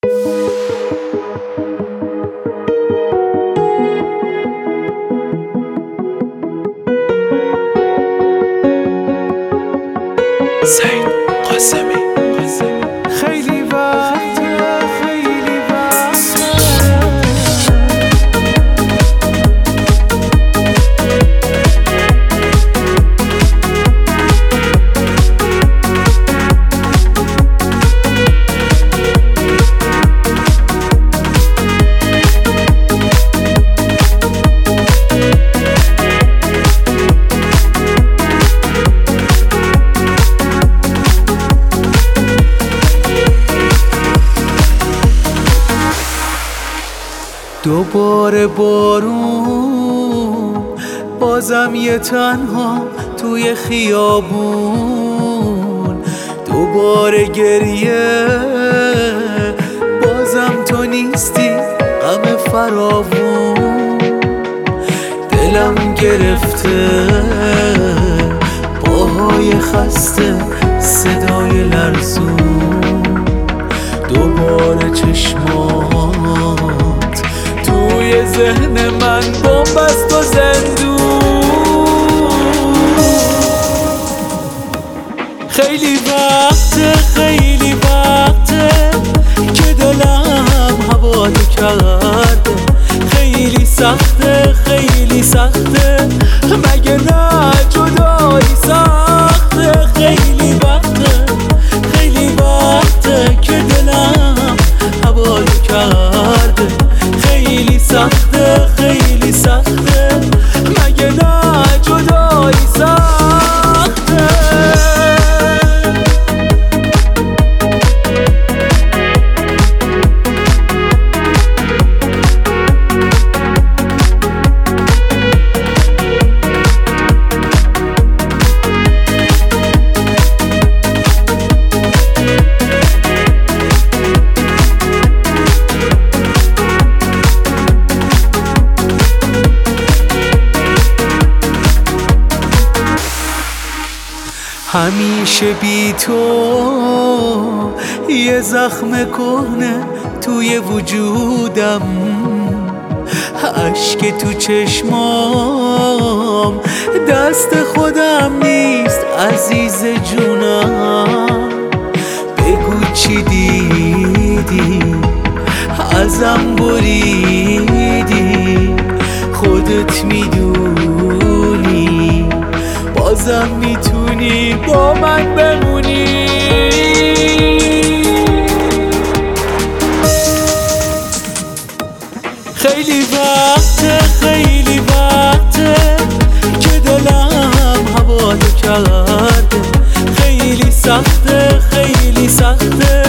سعید قاسمی. خیلی وقت دوباره بارون، بازم یه تنها توی خیابون، دوباره گریه، بازم تو نیستی، غم فراوون، دلم گرفته، پاهای خسته، صدای لرزون، دوباره چشمات توی ذهن من بمبست و زندون. خیلی وقته که دلم هوا تو کرده، خیلی سخته مگه نه جدایی سخته. خیلی وقته که دلم هوا تو کرده، خیلی سخته مگه نه جدایی سخته. همیشه بی تو یه زخم کهنه توی وجودم، اشک تو چشمام دست خودم نیست عزیز جونم. بگو چی دیدی ازم بریدی، خودت میدونی، بازم میتونی با من بمونی. خیلی وقته که دلم هوا تو کرده، خیلی سخته